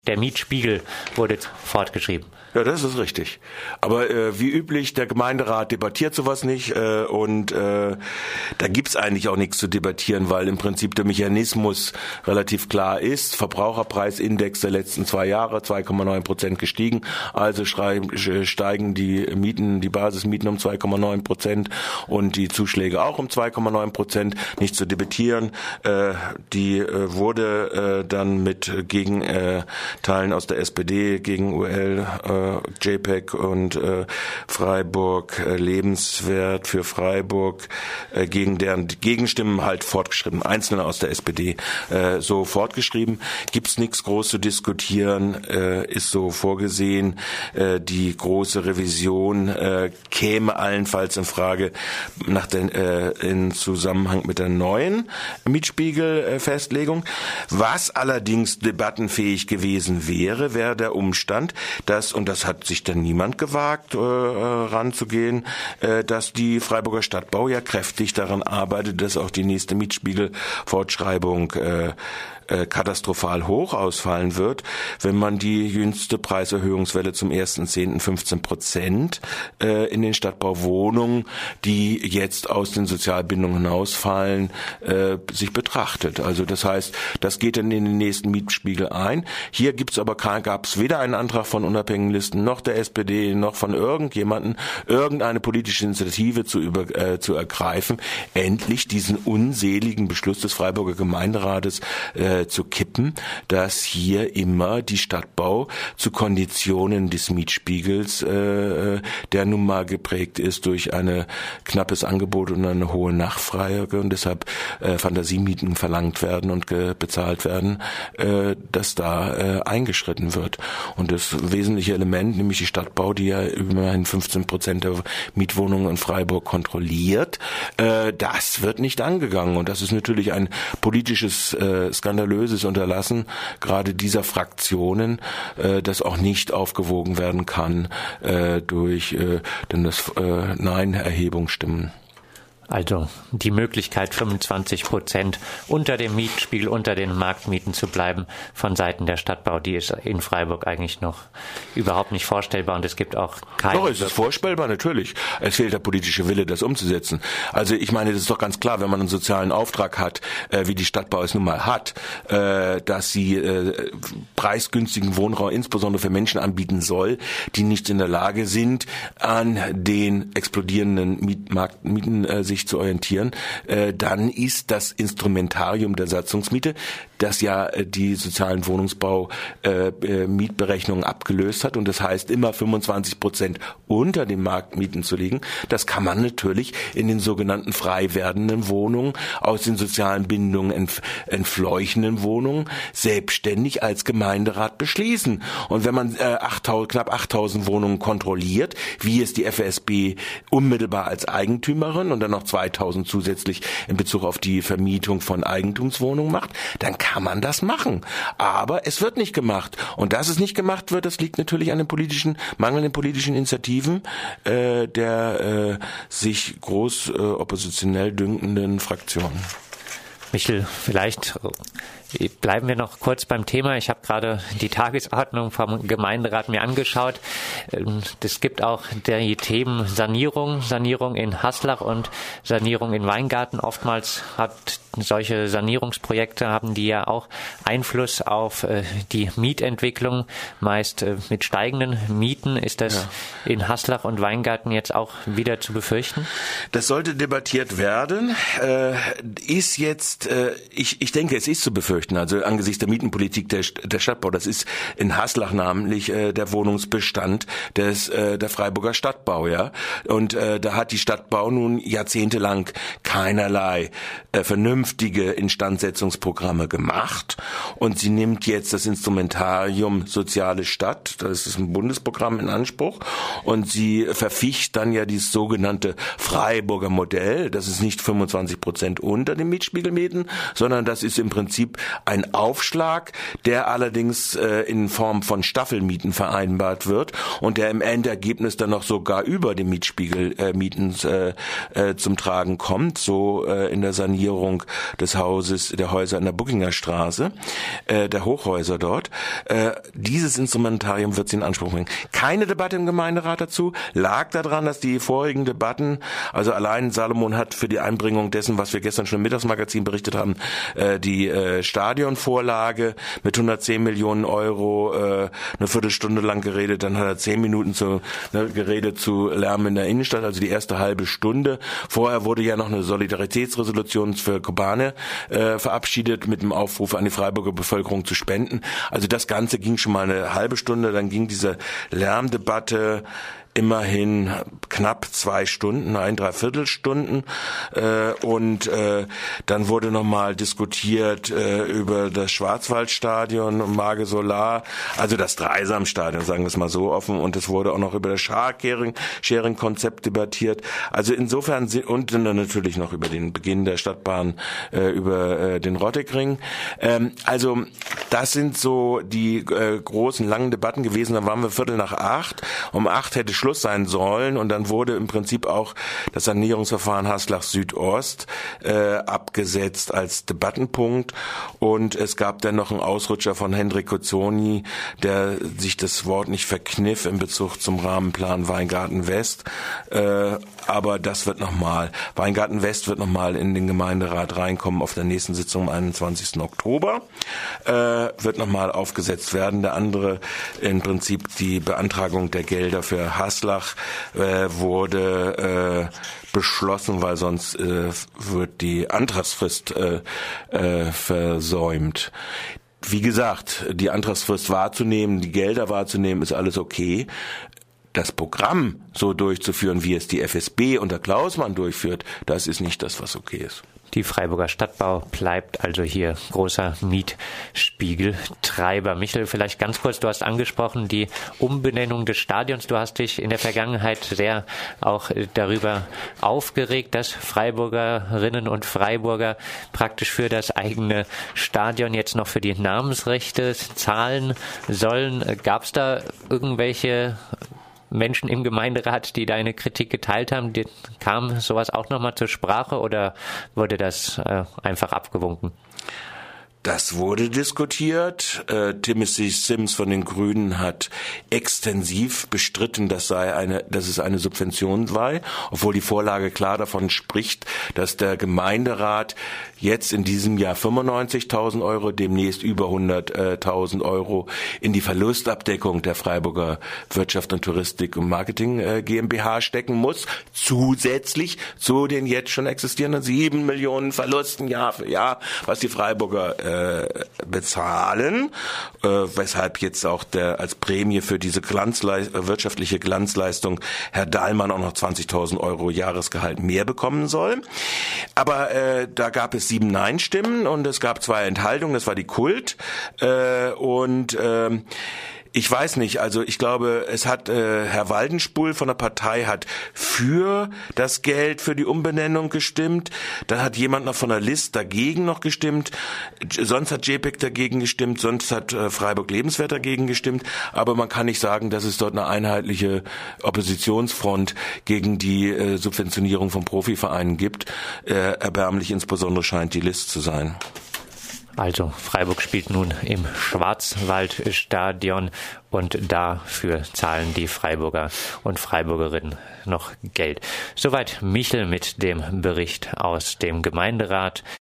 Der Mietspiegel wurde fortgeschrieben. Ja, das ist richtig. Aber wie üblich, der Gemeinderat debattiert sowas nicht und da gibt's eigentlich auch nichts zu debattieren, weil im Prinzip der Mechanismus relativ klar ist. Verbraucherpreisindex der letzten 2 Jahre 2,9% gestiegen, also steigen die Mieten, die Basismieten um 2,9% und die Zuschläge auch um 2,9%. Nicht zu debattieren. Die wurde dann mit Gegenteilen aus der SPD, gegen UL, JPEG und Freiburg, lebenswert für Freiburg, gegen deren Gegenstimmen halt fortgeschrieben. Einzelne aus der SPD so fortgeschrieben. Gibt's nichts groß zu diskutieren, ist so vorgesehen. Die große Revision käme allenfalls in Frage in Zusammenhang mit der neuen Mietspiegelfestlegung. Was allerdings debattenfähig gewesen wäre der Umstand, dass, und das hat sich dann niemand gewagt, ranzugehen, dass die Freiburger Stadtbau ja kräftig daran arbeitet, dass auch die nächste Mietspiegelfortschreibung katastrophal hoch ausfallen wird, wenn man die jüngste Preiserhöhungswelle zum 1.10. 15% in den Stadtbauwohnungen, die jetzt aus den Sozialbindungen hinausfallen, sich betrachtet. Also das heißt, das geht dann in den nächsten Mietspiegel ein. Hier gab's weder einen Antrag von unabhängigen Listen noch der SPD noch von irgendjemanden, irgendeine politische Initiative zu ergreifen, endlich diesen unseligen Beschluss des Freiburger Gemeinderates zu kippen, dass hier immer die Stadtbau zu Konditionen des Mietspiegels, der nun mal geprägt ist durch ein knappes Angebot und eine hohe Nachfrage und deshalb Fantasiemieten verlangt werden und bezahlt werden, dass da eingeschritten wird. Und das wesentliche Element, nämlich die Stadtbau, die ja immerhin 15% der Mietwohnungen in Freiburg kontrolliert, das wird nicht angegangen. Und das ist natürlich ein politisches, skandalöses Unterlassen, gerade dieser Fraktionen, das auch nicht aufgewogen werden kann durch das Nein-Erhebungsstimmen. Also die Möglichkeit, 25% unter dem Mietspiegel, unter den Marktmieten zu bleiben von Seiten der Stadtbau, die ist in Freiburg eigentlich noch überhaupt nicht vorstellbar und es gibt auch keine... Doch, es ist vorstellbar, natürlich. Es fehlt der politische Wille, das umzusetzen. Also ich meine, das ist doch ganz klar, wenn man einen sozialen Auftrag hat, wie die Stadtbau es nun mal hat, dass sie preisgünstigen Wohnraum insbesondere für Menschen anbieten soll, die nicht in der Lage sind, an den explodierenden Mieten sich zu orientieren, dann ist das Instrumentarium der Satzungsmiete, das ja die sozialen Wohnungsbau-Mietberechnungen abgelöst hat und das heißt immer 25% unter den Marktmieten zu liegen. Das kann man natürlich in den sogenannten frei werdenden Wohnungen, aus den sozialen Bindungen entfleuchenden Wohnungen selbstständig als Gemeinderat beschließen. Und wenn man knapp 8.000 Wohnungen kontrolliert, wie es die FSB unmittelbar als Eigentümerin und dann noch 2.000 zusätzlich in Bezug auf die Vermietung von Eigentumswohnungen macht, dann kann man das machen. Aber es wird nicht gemacht. Und dass es nicht gemacht wird, das liegt natürlich an den mangelnden politischen Initiativen der sich groß oppositionell dünkenden Fraktionen. Michel, vielleicht bleiben wir noch kurz beim Thema. Ich habe gerade die Tagesordnung vom Gemeinderat mir angeschaut. Es gibt auch die Themen Sanierung in Haslach und Sanierung in Weingarten. Oftmals solche Sanierungsprojekte haben die ja auch Einfluss auf die Mietentwicklung, meist mit steigenden Mieten. Ist das in Haslach und Weingarten jetzt auch wieder zu befürchten? Das sollte debattiert werden. Ist jetzt, ich denke, es ist zu befürchten. Also angesichts der Mietenpolitik der Stadtbau, das ist in Haslach namentlich der Wohnungsbestand der Freiburger Stadtbau, ja. Und da hat die Stadtbau nun jahrzehntelang keinerlei vernünftige Instandsetzungsprogramme gemacht und sie nimmt jetzt das Instrumentarium Soziale Stadt, das ist ein Bundesprogramm, in Anspruch und sie verficht dann ja dieses sogenannte Freiburger Modell, das ist nicht 25% unter den Mietspiegelmieten, sondern das ist im Prinzip ein Aufschlag, der allerdings in Form von Staffelmieten vereinbart wird und der im Endergebnis dann noch sogar über den Mietspiegelmieten zum Tragen kommt, so in der Sanierung des Häuser in der Bugginger Straße, der Hochhäuser dort. Dieses Instrumentarium wird sie in Anspruch bringen. Keine Debatte im Gemeinderat dazu, lag daran, dass die vorigen Debatten, also allein Salomon hat für die Einbringung dessen, was wir gestern schon im Mittagsmagazin berichtet haben, die Stadionvorlage mit 110 Millionen Euro eine Viertelstunde lang geredet, dann hat er 10 Minuten geredet zu Lärm in der Innenstadt, also die erste halbe Stunde. Vorher wurde ja noch eine Solidaritätsresolution für Kobane verabschiedet mit dem Aufruf an die Freiburger Bevölkerung zu spenden. Also das Ganze ging schon mal eine halbe Stunde, dann ging diese Lärmdebatte immerhin knapp 2 Stunden, 1,75 Stunden und dann wurde nochmal diskutiert über das Schwarzwaldstadion und Mage Solar, also das Dreisamstadion, sagen wir es mal so offen, und es wurde auch noch über das Sharing-Konzept debattiert. Also insofern, und dann natürlich noch über den Beginn der Stadtbahn über den Rottekring. Also das sind so die großen, langen Debatten gewesen. Dann waren wir 7:45. Um 8 hätte Schluss sein sollen und dann wurde im Prinzip auch das Sanierungsverfahren Haslach Südost abgesetzt als Debattenpunkt und es gab dann noch einen Ausrutscher von Hendrik Cozzoni, der sich das Wort nicht verkniff in Bezug zum Rahmenplan Weingarten West, aber das wird Weingarten West wird nochmal in den Gemeinderat reinkommen auf der nächsten Sitzung am 21. Oktober, wird nochmal aufgesetzt werden. Der andere, im Prinzip die Beantragung der Gelder für Haslach wurde beschlossen, weil sonst wird die Antragsfrist versäumt. Wie gesagt, die Antragsfrist wahrzunehmen, die Gelder wahrzunehmen, ist alles okay. Das Programm so durchzuführen, wie es die FSB unter Klausmann durchführt, das ist nicht das, was okay ist. Die Freiburger Stadtbau bleibt also hier großer Mietspiegeltreiber. Michael, vielleicht ganz kurz, du hast angesprochen die Umbenennung des Stadions. Du hast dich in der Vergangenheit sehr auch darüber aufgeregt, dass Freiburgerinnen und Freiburger praktisch für das eigene Stadion jetzt noch für die Namensrechte zahlen sollen. Gab es da irgendwelche Menschen im Gemeinderat, die deine Kritik geteilt haben? Kam sowas auch nochmal zur Sprache oder wurde das einfach abgewunken? Das wurde diskutiert. Timothy Sims von den Grünen hat extensiv bestritten, dass es eine Subvention sei, obwohl die Vorlage klar davon spricht, dass der Gemeinderat jetzt in diesem Jahr 95.000 Euro, demnächst über 100.000 Euro in die Verlustabdeckung der Freiburger Wirtschaft und Touristik und Marketing GmbH stecken muss, zusätzlich zu den jetzt schon existierenden 7 Millionen Verlusten Jahr für Jahr, was die Freiburger bezahlen, weshalb jetzt auch als Prämie für diese wirtschaftliche Glanzleistung Herr Dahlmann auch noch 20.000 Euro Jahresgehalt mehr bekommen soll. Aber da gab es 7 Nein-Stimmen und es gab 2 Enthaltungen, das war die Kult ich weiß nicht, also ich glaube, es hat Herr Waldenspul von der Partei hat für das Geld für die Umbenennung gestimmt, dann hat jemand noch von der List dagegen noch gestimmt, sonst hat JPEG dagegen gestimmt, sonst hat Freiburg Lebenswert dagegen gestimmt, aber man kann nicht sagen, dass es dort eine einheitliche Oppositionsfront gegen die Subventionierung von Profivereinen gibt. Erbärmlich insbesondere scheint die List zu sein. Also Freiburg spielt nun im Schwarzwaldstadion und dafür zahlen die Freiburger und Freiburgerinnen noch Geld. Soweit Michel mit dem Bericht aus dem Gemeinderat.